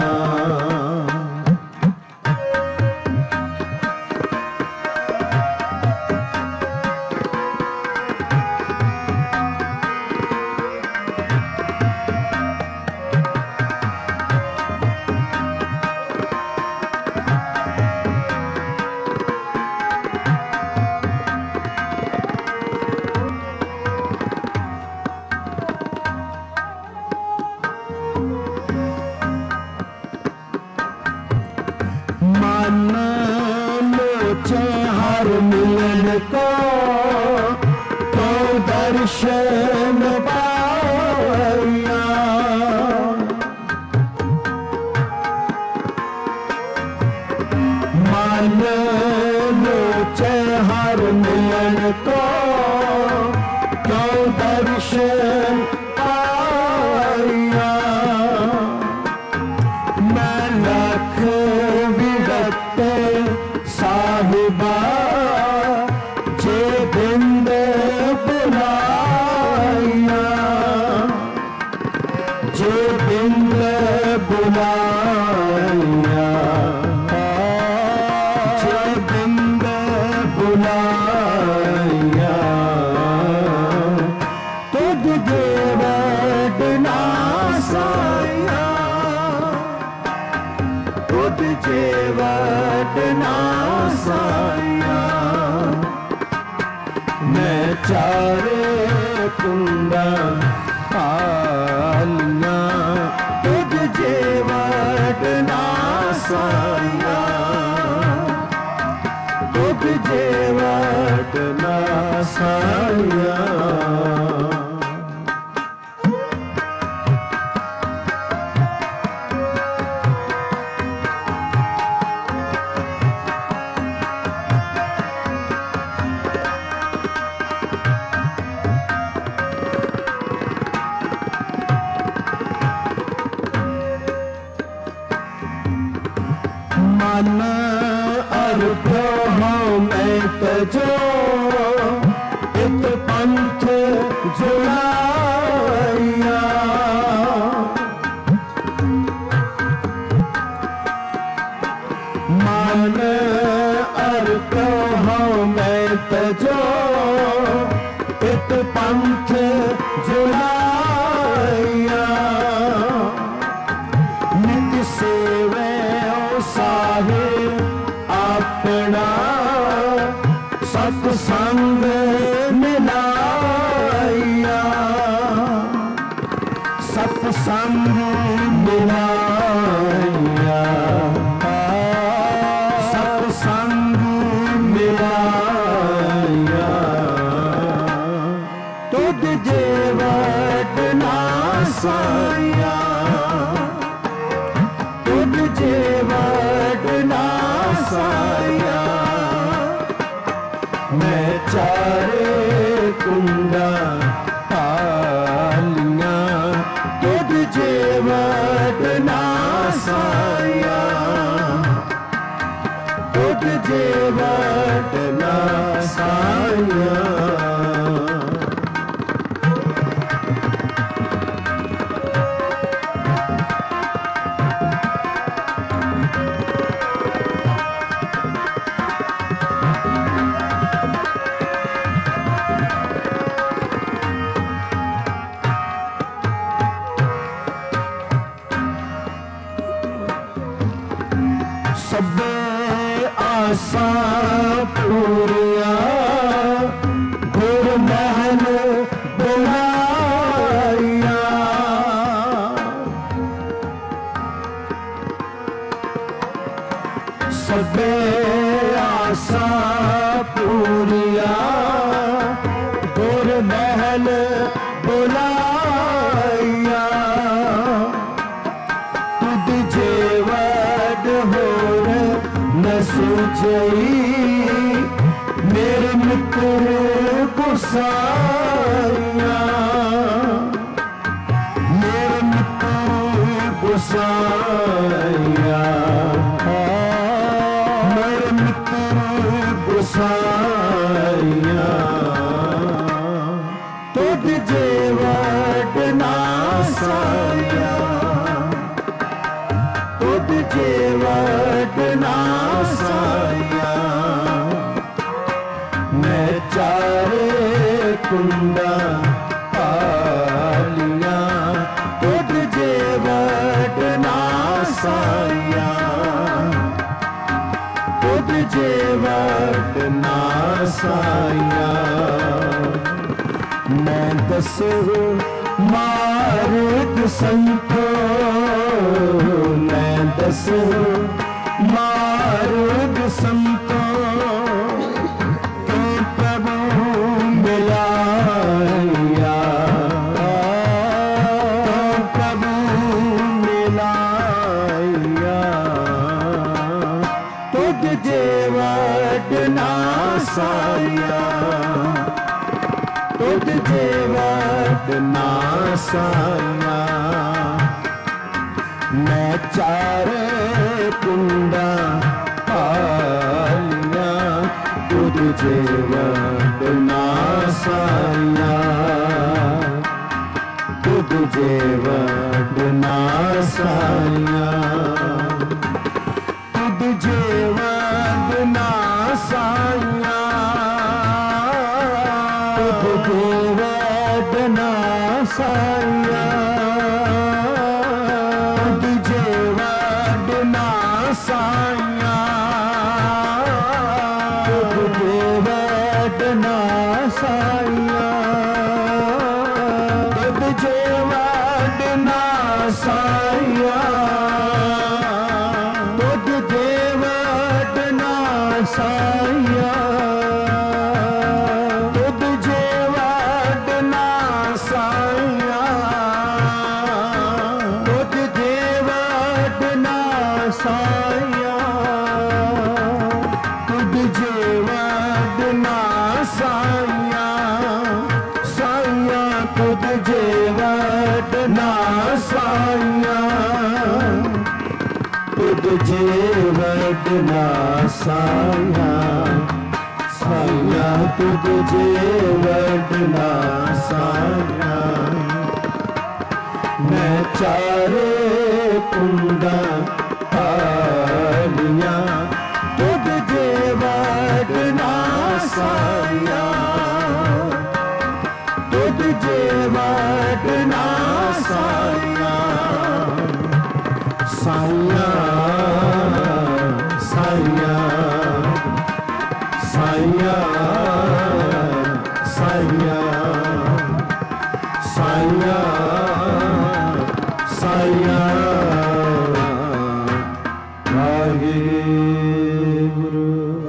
हर मिलन को तो दर्शन पाया मान लोचे हर मिलन को तो दर्शन पाया मैं लख विगत साहिबा जे बिंद बुलाया जे बिंद बुलाया जे बिंद बुलाया तुझ जेवट ना साया तुझ जेवट ना साया मैं चारे कुंडा पालना तुझ जेवट ना साया तुझ जेवट ना साया मन अर्थ हो मैं तजो एक पंथ जुड़ाया मन अर्थ हो मैं तजो एक पंथ जुड़ाया नित सेवे साहे अपना सत्संग मिलाया सत्संग मिलाया सत्संग मिलाया तुझ जेवट ना साया तुझ जेवट ना साया मैं चारे कुंडा पालिया तुझ जेवट ना साया तुझ जेवट ना साया सबे आसा पूरिया गुर महल बुलाया सबे आसा पूरिया गुर महल बुलाया तुझ जेवट हो न सूझई मेरे मित्र गुसाया मेरे मित्र गुसाया मेरे मित्र गुसाया तुझ जेवट ना साया तुझ जेवड़ना साया मैं चारे कुंडा पालिया तुझ जेवड़ना साया तुझ जेवड़ना साया मैं दस मार्ग संतो मैं दस मार्ग संतो के प्रभु मिलाया प्रभु मिलाया तुझ जेवड़ना साया तुझ जेवड़ना साया मैं चारे कुंडा पालिया तुझ जेवड़ना साया तुझ जेवड़ना साया तुझ जेवड़ना साया तुझ जेवड़ना साया तुझ जेवड़ना साया तुझ जेवड़ना साया तुझ जेवड़ना साया तुझ जेवड़ना साया तुझ जेवड़ना साया तुझ जेवड़ना साया तुझ जेवड़ना साया साया तुझ जेवड़ना साया तुझ जेवड़ना साया साया तुझ जेवड़ना साया मैं चारे कुंडा पालिया तुझ जेवड़ना साया तुझ जेवड़ना साया साया साया साया साया साया साया वाहेगुरु।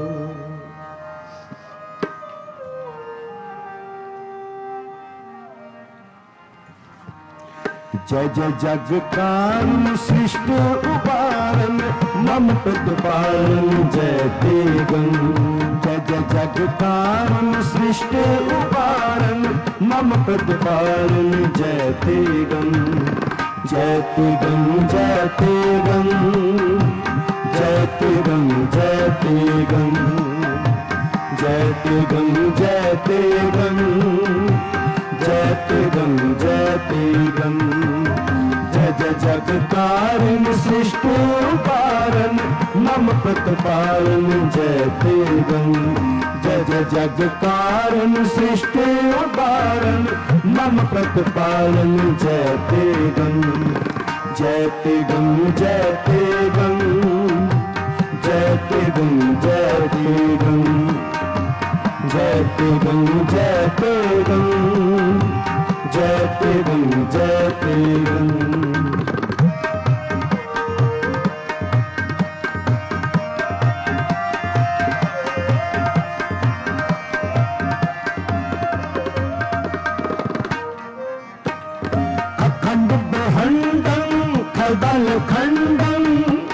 जय जय जग कारण सृष्टि उपारण मम प्रतिपालन जय तेगं जय जय जग कारण सृष्टि उपारण मम प्रतिपालन जय तेगं जय तेगं जय तेगं जय तेगं जय तेगं जय तेगं जय तेगं जय तेगं जय तेगं जय जय जग कारण सृष्टि पारण मम प्रतिपालन जय तेगं जय जय जग कारण सृष्टि पारण मम प्रतिपालन जय तेगं जय तेगं जय तेगं जय तेगं जय तेगं जय तेगं जय तेगं जय तेगं जय तेगं अखंड ब्रह्मांडं खदल खंडं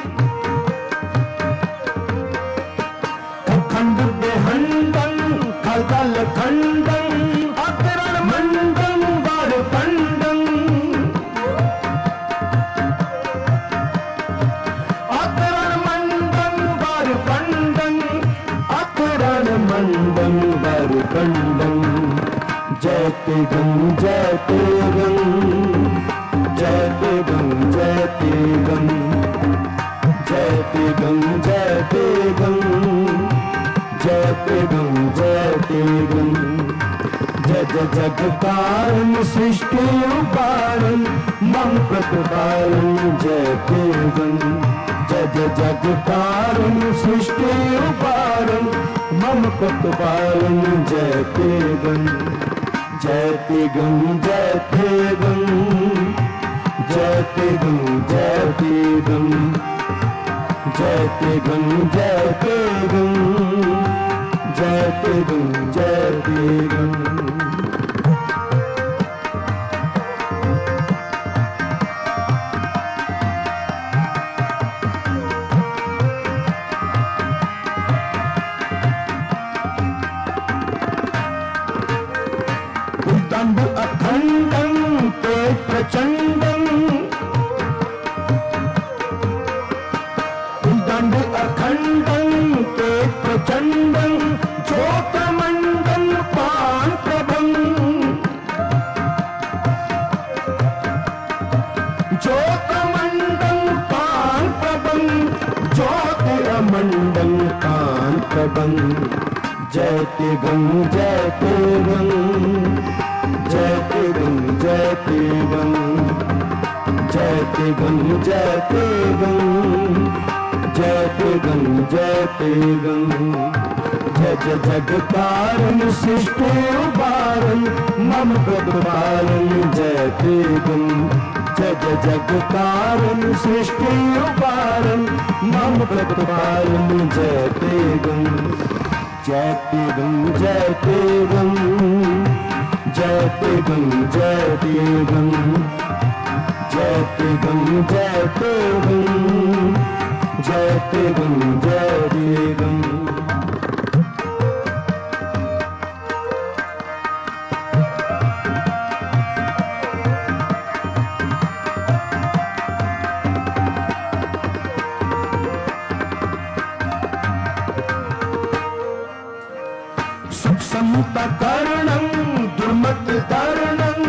अखंड ब्रह्मांडं खदल खंडं अकरण मंडं वर पंडं अकरण मंडं वर पंडं अकरण मंडं वर पंडं जय तेगं जय तेगं जग कारण सृष्टि उपारण मम प्रतिपालन जय तेगन। जय जय जग कारण सृष्टि उपारण मम प्रतिपालन जय तेगन। जय तेगन जय तेगन जय तेगन जय तेगन जय तेगन जय तेगन जय तेगन जय तेगन। दंड अखंडं ते प्रचंडं दंड अखंडं ते प्रचंडं ज्योतमंडल पान प्रभं। ज्योतमंडल पान प्रभं ज्योतिर्मंडल पान प्रभं। जय तेगन जय तेगन जय तेगन जय तेगन जय तेगन जय तेगन जय तेगन जय तेगन। जय जय जग कारण सृष्टि उपारण मम प्रतिपालन जय तेगन। जय जय जग कारण सृष्टि उपारण मम प्रतिपालन जय तेगन। जय तेगन जय तेगन जय तेगन जय तेगन जय तेगन जय तेगन जय तेगन जय तेगन। समतकरणं दुर्मत तरणं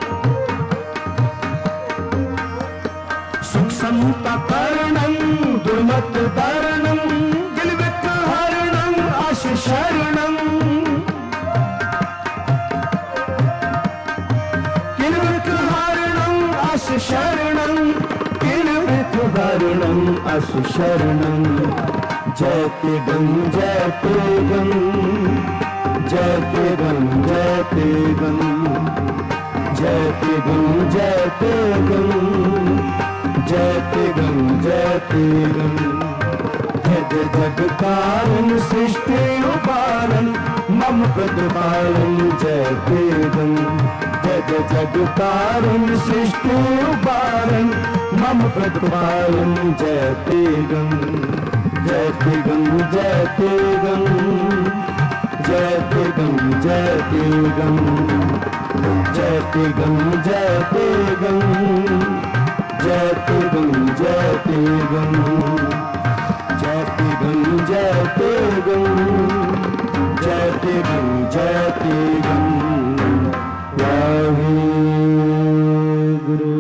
सुख समतकरणं दुर्मत तरणं गिलवित हरणं आश शरणं गिलवित हरणं आश शरणं गिलवित हरणं आश शरणं। जय तेगन जय तेगन जय तेगन जय तेगन जय तेगन जय तेगन जय तेगन जय तेगन। जय जय जग कारण सृष्टि उपारण मम प्रतिपालन जय तेगन। जय जय जग कारण सृष्टि उपारण मम प्रतिपालन जय तेगन। जय तेगन जय तेगन जय तेगन जय तेगन जय तेगन जय तेगन जय तेगन जय तेगन जय तेगन जय तेगन जय तेगन जय तेगन। वाहे गुरु।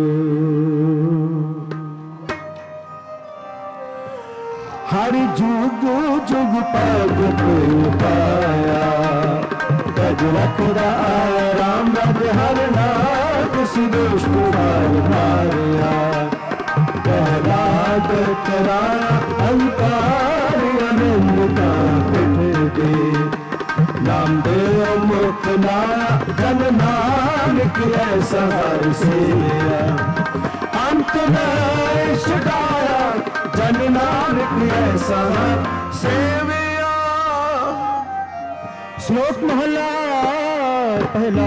हरि जुग जुग पग पाया गज रखदा राम रज हर नाथ सुदुष्ट मार मारिया। प्रहलाद कराया अंकार अनंता पिठ दे नाम देव मुख लाया जन नानक ऐसा हर सेया। अंत में छुड़ाया जन नानक ऐसा सेविया। श्लोक महला पहला।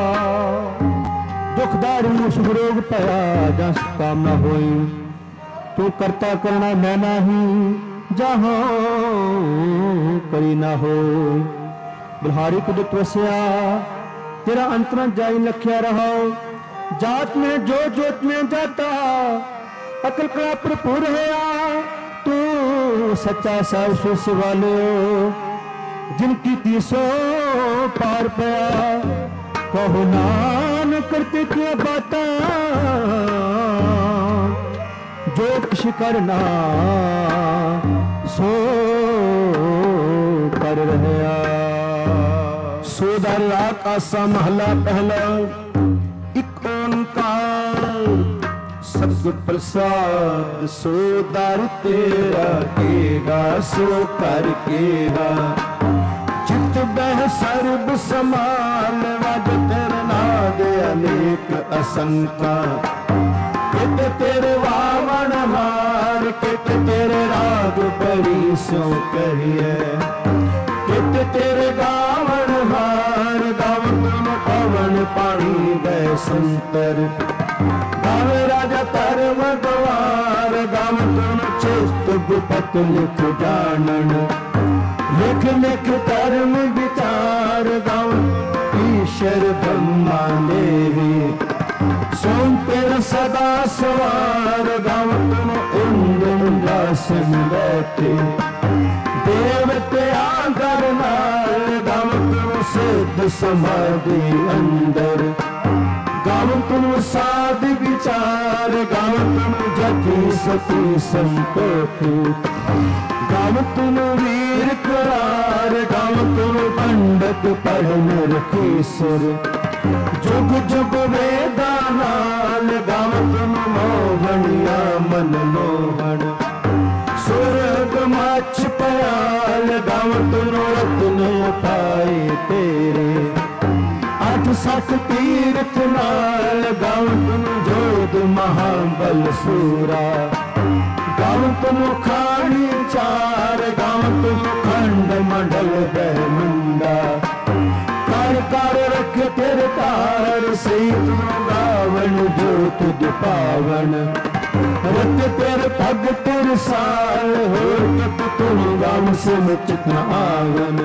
दुखदारू सुख रोग पया जस कामना होई तू करता करना मैं नाही जहां करी ना हो। बल्हारी कुदरत वसिया तेरा अंतरा जाई लख्या रहा। जात में जो जोत में जाता अकल कला भरपूर है तू सच्चा साव सुस वाले जिनकी तीसो पार पया। कहो नान करते क्या बाता जो कुछ करना सो कर रहा। सो दर राख आसा महला पहला। एक ओंकार सतगुर प्रसाद सो दर तेरा केगा सो कर केगा। चित बह सर्ब समान वद तेरे नाद अनेक असंका। कित तेरे वामन हार कित तेरे राग बड़ी सो कहिए। कित तेरे गावन हार गावन पवन पानी गए संतर। गावे राजा धर्म गवार गाव तुम चित गुपत लिख जानन। लिख लिख धर्म विचार गाव ईश्वर ब्रह्मा देवी। सोम तेरा सदा सवार गाव तुम इंद्र इंद्रासन बैठे। देवते आकर नाल गाव तुम सिद्ध समाधि अंदर। गाव तुम साध विचार गाव तुम जति सती संतोषी। गाव तुम वीर करार गाव तुम पंडित पढ़न रखीसुर। जुग जुग वेदा नाल गाव तुम मोहनिया मन मोहन। सुरग मछ पयाल गाव तुम रत्न पाए तेरे। अठ सठ तीर्थ नाल गाव तुम जोध महाबल सूरा। गाव तुम खाड़ी चार गाव तुम खंड मंडल बहमुंडा। कर कर रख तेरे तार से तुम गावन जो तुझ पावन। रत तेरे पग तेरे साल हो तक तुम गाव से मुचित न आवन।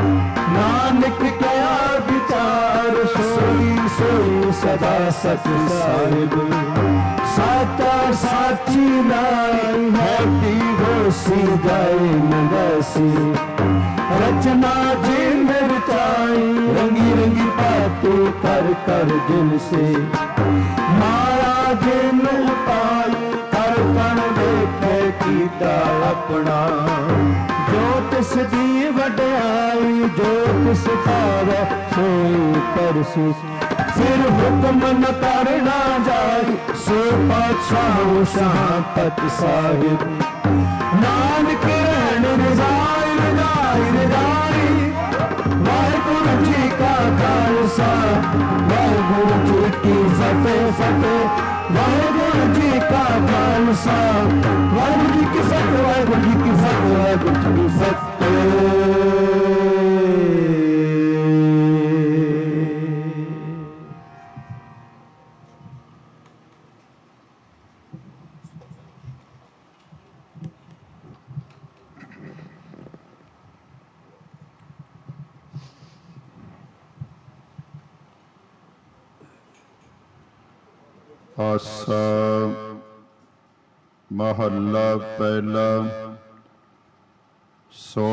नानक क्या विचार सोई सोई सदा सच साहिब। साचा साची नाई है की होसी जाए नगसी। रचना जिन रचाई रंगी रंगी बातें कर कर दिल से। माया जिन पाई कर कण देखे कीता अपना। जो तिस दी वड्याई जो तिस पावे सोई परसी। फिर हुक्म न करना जाए सो पातशाह शाहपत साहिब। नानक रहन रजाई रजाई रजाई। वाहिगुरु जी का खालसा वाहिगुरु जी की फतेह फतेह। वाहिगुरु जी का खालसा वाहिगुरु जी की फतेह वाहिगुरु जी की फतेह वाहिगुरु जी की फतेह। आसा महला पहला। सो